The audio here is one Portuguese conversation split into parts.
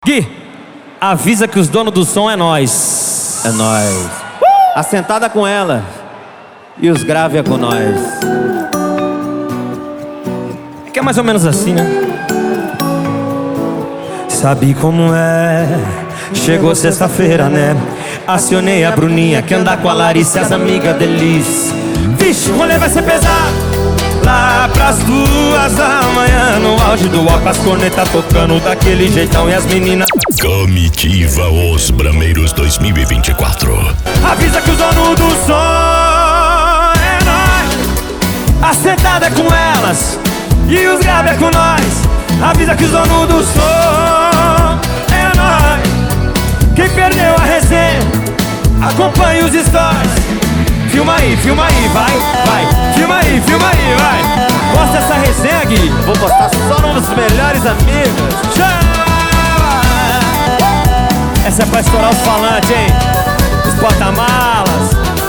Gui, avisa que os donos do som é nós. É nós. Assentada com ela. E os grave é com nós. É que é mais ou menos assim, né? Sabe como é? Chegou sexta-feira, né? Acionei a Bruninha que anda com a Larissa e as amigas delícia. Vixe, o rolê vai ser pesado. Lá pras 2 da manhã, no auge do álcool, as cornetas tocando daquele jeitão e as meninas. Comitiva Os Brameiros 2024. Avisa que os donos do som é nós. Assentada é com elas e os grave é com nós. Avisa que os donos do som é nós. Quem perdeu a resenha, acompanhe os stories. Filma aí, vai, vai. Filma aí, vai. Posta essa resenha, Gui. Vou postar só nos melhores amigos. Chama! Essa é pra estourar os falantes, hein? Os porta-malas.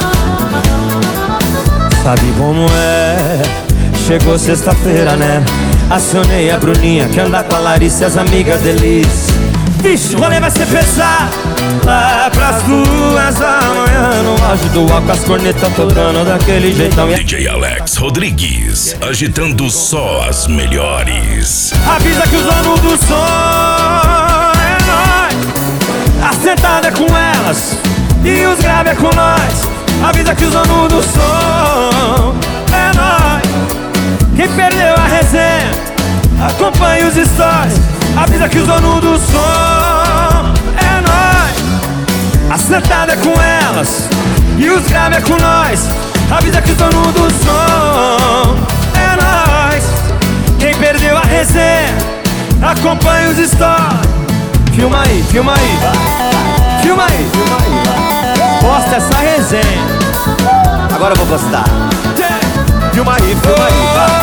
Sabe como é? Chegou sexta-feira, né? Acionei a Bruninha que anda com a Larissa e as amigas delícia. Vixe, o rolê vai ser pesado. Lá pras 2 da manhã, no auge do álcool, as cornetas tocando daquele jeitão. DJ Alex Rodrigues, agitando só as melhores. Avisa que os donos do som é nós. Assentada é com elas e os grave é com nós. Avisa que os donos do som é nós. Quem perdeu a resenha, acompanhe os stories. Avisa que os donos do som é nós. Assentada é com elas e os grave é com nós. Avisa que os donos do som é nós. Quem perdeu a resenha, acompanhe os stories. Filma aí. Filma aí. Posta essa resenha. Agora eu vou postar. Filma aí, vai.